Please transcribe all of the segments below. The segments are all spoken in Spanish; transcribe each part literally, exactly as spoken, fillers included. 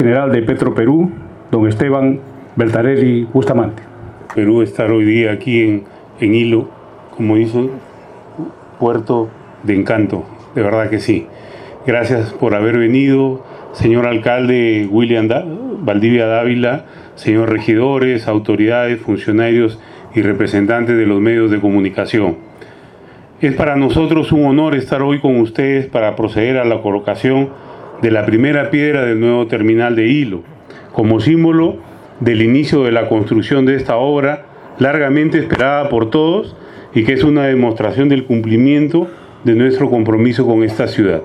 general de Petroperú, don Esteban Beltarelli Bustamante. Perú estar hoy día aquí en, en Hilo, como dicen, puerto de encanto, de verdad que sí. Gracias por haber venido, señor alcalde William da Valdivia Dávila, señores regidores, autoridades, funcionarios y representantes de los medios de comunicación. Es para nosotros un honor estar hoy con ustedes para proceder a la colocación de la primera piedra del nuevo terminal de Hilo, como símbolo del inicio de la construcción de esta obra largamente esperada por todos y que es una demostración del cumplimiento de nuestro compromiso con esta ciudad.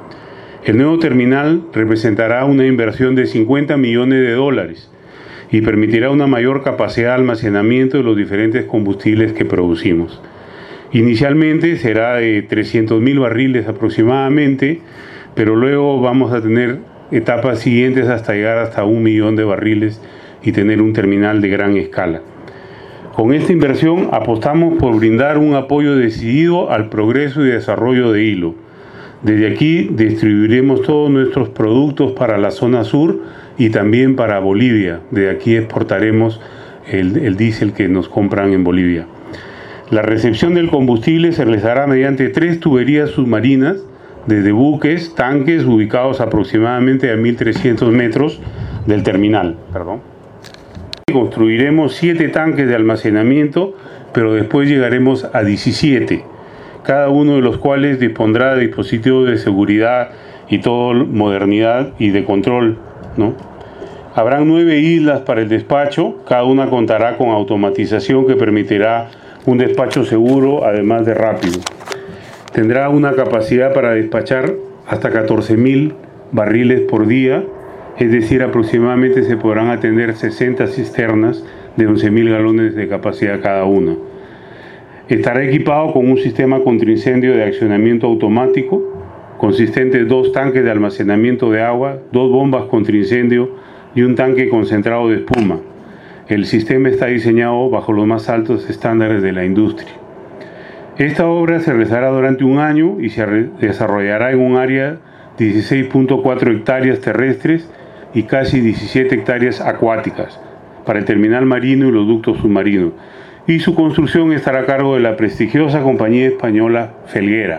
El nuevo terminal representará una inversión de cincuenta millones de dólares y permitirá una mayor capacidad de almacenamiento de los diferentes combustibles que producimos. Inicialmente será de trescientos mil barriles aproximadamente, pero luego vamos a tener etapas siguientes hasta llegar hasta un millón de barriles y tener un terminal de gran escala. Con esta inversión apostamos por brindar un apoyo decidido al progreso y desarrollo de Hilo. Desde aquí distribuiremos todos nuestros productos para la zona sur y también para Bolivia. Desde aquí exportaremos el, el diésel que nos compran en Bolivia. La recepción del combustible se realizará mediante tres tuberías submarinas desde buques, tanques ubicados aproximadamente a mil trescientos metros del terminal. Perdón. Construiremos siete tanques de almacenamiento, pero después llegaremos a diecisiete, cada uno de los cuales dispondrá de dispositivos de seguridad y toda modernidad y de control, ¿no? Habrán nueve islas para el despacho, cada una contará con automatización que permitirá un despacho seguro, además de rápido. Tendrá una capacidad para despachar hasta catorce mil barriles por día, es decir, aproximadamente se podrán atender sesenta cisternas de once mil galones de capacidad cada una. Estará equipado con un sistema contra incendio de accionamiento automático, consistente en dos tanques de almacenamiento de agua, dos bombas contra incendio y un tanque concentrado de espuma. El sistema está diseñado bajo los más altos estándares de la industria. Esta obra se realizará durante un año y se desarrollará en un área de dieciséis punto cuatro hectáreas terrestres y casi diecisiete hectáreas acuáticas para el terminal marino y los ductos submarinos. Y su construcción estará a cargo de la prestigiosa compañía española Felguera.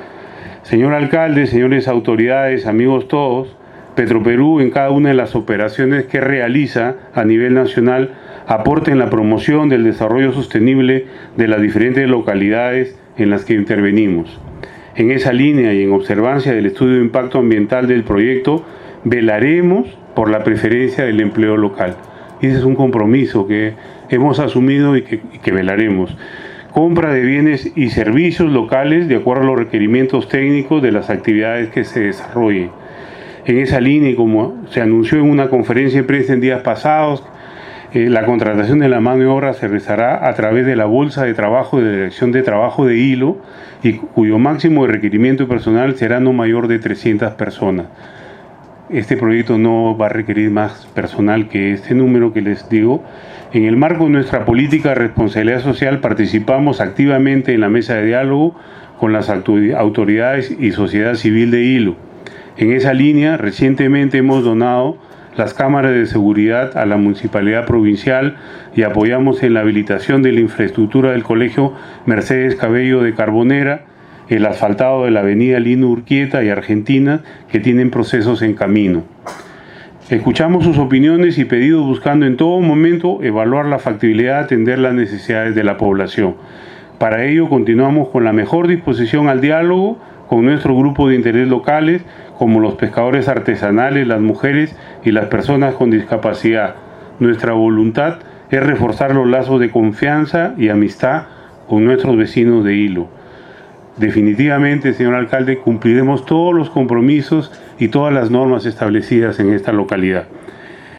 Señor alcalde, señores autoridades, amigos todos, Petroperú en cada una de las operaciones que realiza a nivel nacional aporta en la promoción del desarrollo sostenible de las diferentes localidades en las que intervenimos. En esa línea y en observancia del estudio de impacto ambiental del proyecto, velaremos por la preferencia del empleo local. Y ese es un compromiso que hemos asumido y que, y que velaremos. Compra de bienes y servicios locales de acuerdo a los requerimientos técnicos de las actividades que se desarrollen. En esa línea, y como se anunció en una conferencia de prensa en días pasados, eh, la contratación de la mano de obra se realizará a través de la Bolsa de Trabajo de la Dirección de Trabajo de Hilo y cuyo máximo de requerimiento personal será no mayor de trescientas personas. Este proyecto no va a requerir más personal que este número que les digo. En el marco de nuestra política de responsabilidad social participamos activamente en la mesa de diálogo con las autoridades y sociedad civil de Hilo. En esa línea, recientemente hemos donado las cámaras de seguridad a la Municipalidad Provincial y apoyamos en la habilitación de la infraestructura del Colegio Mercedes Cabello de Carbonera, el asfaltado de la avenida Lino Urquieta y Argentina, que tienen procesos en camino. Escuchamos sus opiniones y pedidos buscando en todo momento evaluar la factibilidad de atender las necesidades de la población. Para ello continuamos con la mejor disposición al diálogo con nuestro grupo de interés locales, como los pescadores artesanales, las mujeres y las personas con discapacidad. Nuestra voluntad es reforzar los lazos de confianza y amistad con nuestros vecinos de Hilo. Definitivamente, señor alcalde, cumpliremos todos los compromisos y todas las normas establecidas en esta localidad.